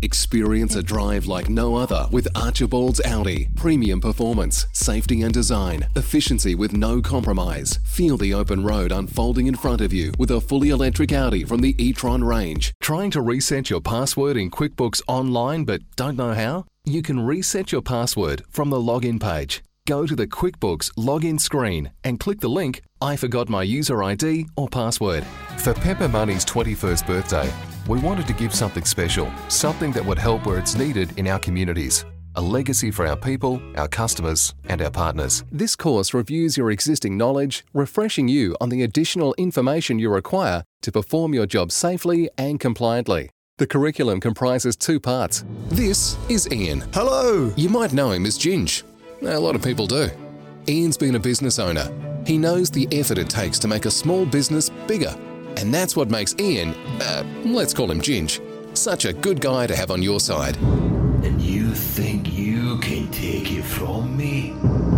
Experience a drive like no other with Archibald's Audi. Premium performance, safety and design, efficiency with no compromise. Feel the open road unfolding in front of you with a fully electric Audi from the e-tron range. Trying to reset your password in QuickBooks Online but don't know how? You can reset your password from the login page. Go to the QuickBooks login screen and click the link, I forgot my user ID or password. For Pepper Money's 21st birthday, we wanted to give something special, something that would help where it's needed in our communities. A legacy for our people, our customers, and our partners. This course reviews your existing knowledge, refreshing you on the additional information you require to perform your job safely and compliantly. The curriculum comprises 2 parts. This is Ian. Hello! You might know him as Ginge. A lot of people do. Ian's been a business owner. He knows the effort it takes to make a small business bigger. And that's what makes Ian, let's call him Ginge, such a good guy to have on your side. And you think you can take it from me?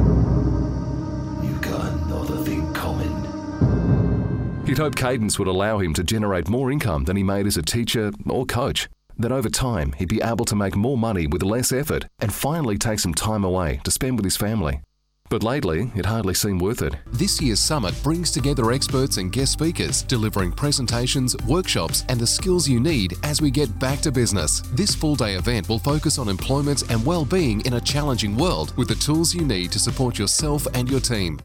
You got another thing coming. He'd hoped Cadence would allow him to generate more income than he made as a teacher or coach. That over time, he'd be able to make more money with less effort and finally take some time away to spend with his family. But lately, it hardly seemed worth it. This year's summit brings together experts and guest speakers, delivering presentations, workshops, and the skills you need as we get back to business. This full-day event will focus on employment and well-being in a challenging world with the tools you need to support yourself and your team.